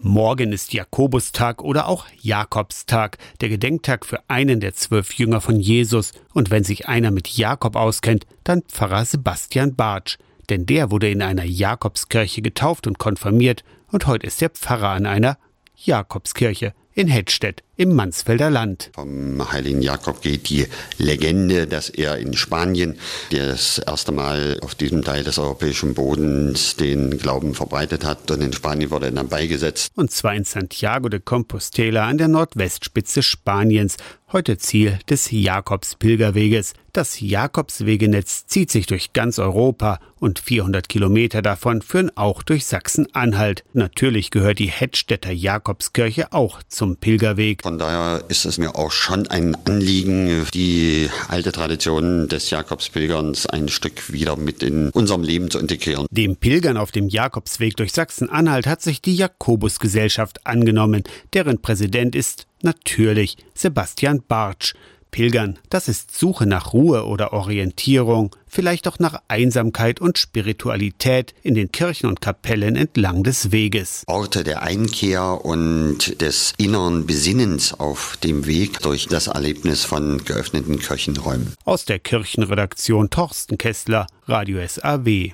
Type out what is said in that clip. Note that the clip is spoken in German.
Morgen ist Jakobustag oder auch Jakobstag, der Gedenktag für einen der 12 Jünger von Jesus. Und wenn sich einer mit Jakob auskennt, dann Pfarrer Sebastian Bartsch. Denn der wurde in einer Jakobskirche getauft und konfirmiert und heute ist er Pfarrer an einer Jakobskirche in Hettstedt im Mansfelder Land. Vom heiligen Jakob geht die Legende, dass er in Spanien das erste Mal auf diesem Teil des europäischen Bodens den Glauben verbreitet hat und in Spanien wurde er dann beigesetzt. Und zwar in Santiago de Compostela an der Nordwestspitze Spaniens, heute Ziel des Jakobspilgerweges. Das Jakobswegenetz zieht sich durch ganz Europa und 400 Kilometer davon führen auch durch Sachsen-Anhalt. Natürlich gehört die Hettstedter Jakobskirche auch zum Pilgerweg. Von daher ist es mir auch schon ein Anliegen, die alte Tradition des Jakobspilgerns ein Stück wieder mit in unserem Leben zu integrieren. Dem Pilgern auf dem Jakobsweg durch Sachsen-Anhalt hat sich die Jakobusgesellschaft angenommen. Deren Präsident ist natürlich Sebastian Bartsch. Pilgern, das ist Suche nach Ruhe oder Orientierung, vielleicht auch nach Einsamkeit und Spiritualität in den Kirchen und Kapellen entlang des Weges. Orte der Einkehr und des inneren Besinnens auf dem Weg durch das Erlebnis von geöffneten Kirchenräumen. Aus der Kirchenredaktion Torsten Kessler, Radio SAW.